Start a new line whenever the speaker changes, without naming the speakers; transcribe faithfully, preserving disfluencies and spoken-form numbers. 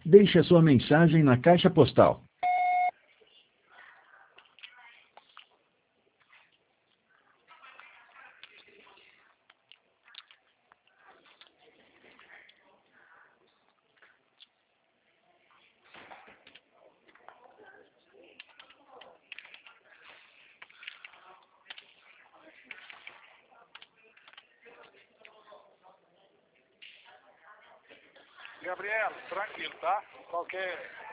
Deixe a sua mensagem na caixa postal.
Gabriela, tranquilo, tá? Qualquer